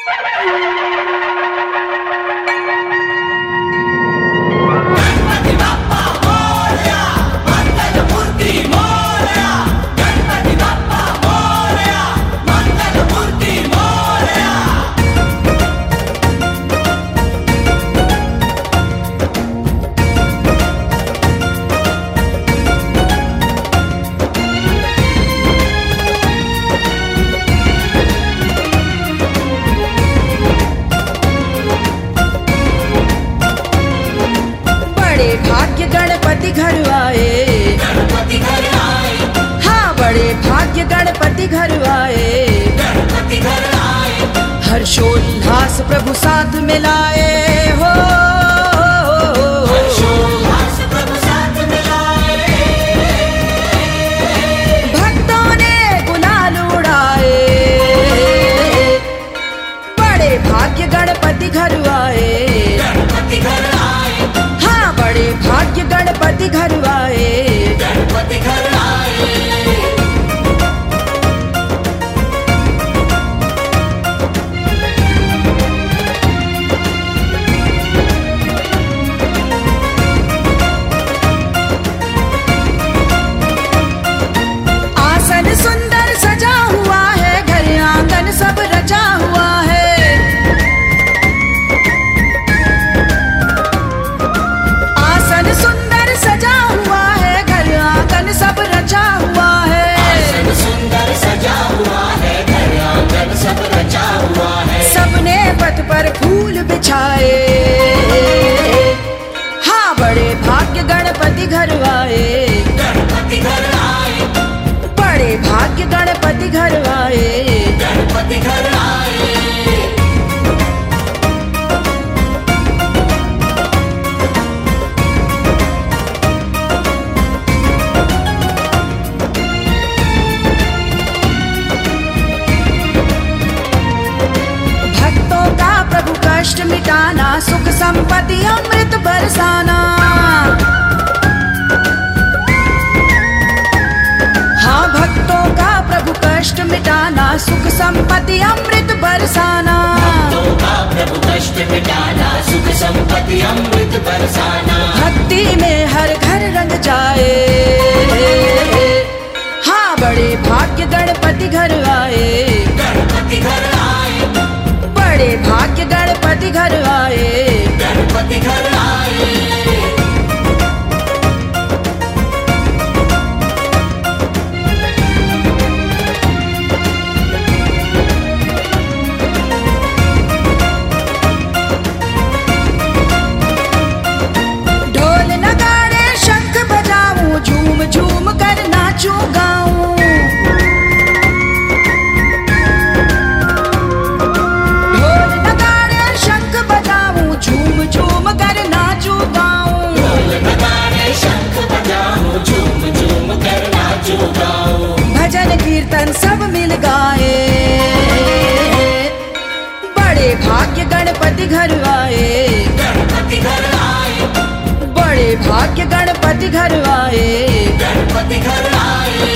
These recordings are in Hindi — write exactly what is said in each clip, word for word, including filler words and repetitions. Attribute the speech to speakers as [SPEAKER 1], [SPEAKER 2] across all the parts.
[SPEAKER 1] भाग्य गणपति घर आए,
[SPEAKER 2] गणपति घर आए,
[SPEAKER 1] हाँ बड़े भाग्य गणपति घर आए,
[SPEAKER 2] गणपति घर आए,
[SPEAKER 1] हर्षोल्लास प्रभु साथ मिलाए हो,
[SPEAKER 2] हर्षोल्लास प्रभु साथ मिलाए,
[SPEAKER 1] भक्तों ने गुलाल उड़ाए, बड़े भाग्य गणपति घर आए,
[SPEAKER 2] गणपति घर आए,
[SPEAKER 1] हाँ बड़े भाग्य गणपति घर आए,
[SPEAKER 2] गणपति घर आए।
[SPEAKER 1] आसन सुंदर सजा हुआ है, घर आंगन सब रचा हुआ है, आसन सुंदर सजा हुआ है, घर आंगन सब रचा हुआ है,
[SPEAKER 2] आसन सुंदर सजा हुआ है, घर आंगन सब रचा हुआ है,
[SPEAKER 1] सबने पथ पर फूल बिछाए, हाँ बड़े भाग्य गणपति घर आए,
[SPEAKER 2] गणपति घर आए,
[SPEAKER 1] बड़े भाग्य गणपति घर आए,
[SPEAKER 2] गणपति घर आए।
[SPEAKER 1] भक्तों का प्रभु कष्ट मिटाना, सुख संपत्ति अमृत बरसाना, हाँ भक्तों का प्रभु कष्ट मिटाना, सुख संपत्ति अमृत बरसाना,
[SPEAKER 2] भक्तों का प्रभु कष्ट मिटाना, सुख संपत्ति अमृत बरसाना,
[SPEAKER 1] भक्ति में हर घर रंग जाए, हाँ बड़े भाग्य गणपति घर आए,
[SPEAKER 2] गणपति घर आए,
[SPEAKER 1] बड़े भाग्य गणपति घर आए,
[SPEAKER 2] गणपति घर आए।
[SPEAKER 1] ढोल नगाड़े शंख बजाऊं, झूम झूम कर नाचूं गाऊं, ढोल नगाड़े शंख बजाऊं, झूम झूम कर नाचूं गाऊं,
[SPEAKER 2] ढोल नगाड़े शंख बजाऊं, झूम झूम कर नाचूं गाऊं,
[SPEAKER 1] भजन कीर्तन सब मिल गाए, बड़े भाग्य गणपति घर आए,
[SPEAKER 2] गणपति घर आए,
[SPEAKER 1] बड़े भाग्य गणपति घर आए,
[SPEAKER 2] गणपति घर आए।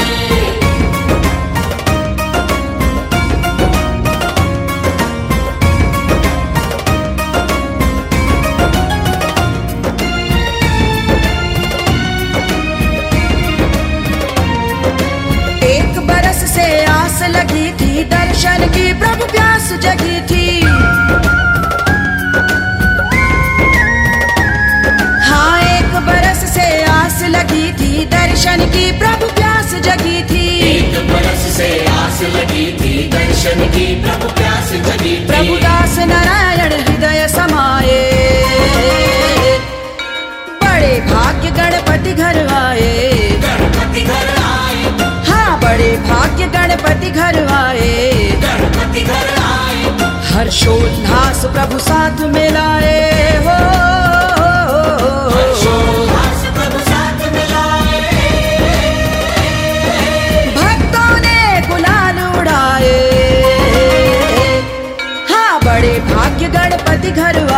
[SPEAKER 1] एक बरस से आस लगी थी, दर्शन की प्रभु प्यास जगी थी, हाँ एक बरस से आस लगी थी, दर्शन की प्रभु प्यास जगी थी,
[SPEAKER 2] एक बरस से आस लगी थी, दर्शन की प्रभु प्यास जगी थी,
[SPEAKER 1] प्रभु दास नारायण हृदय समाये, बड़े भाग्य गणपति घर आए,
[SPEAKER 2] गणपति घर आए,
[SPEAKER 1] हाँ बड़े भाग्य गणपति घर आए,
[SPEAKER 2] गणपति घर आए,
[SPEAKER 1] हर्षोल्लास प्रभु साथ मिलाए हो,
[SPEAKER 2] हर्षोल्लास प्रभु साथ मिलाए,
[SPEAKER 1] भक्तों ने गुलाल उड़ाए, हाँ बड़े भाग्य गणपति घर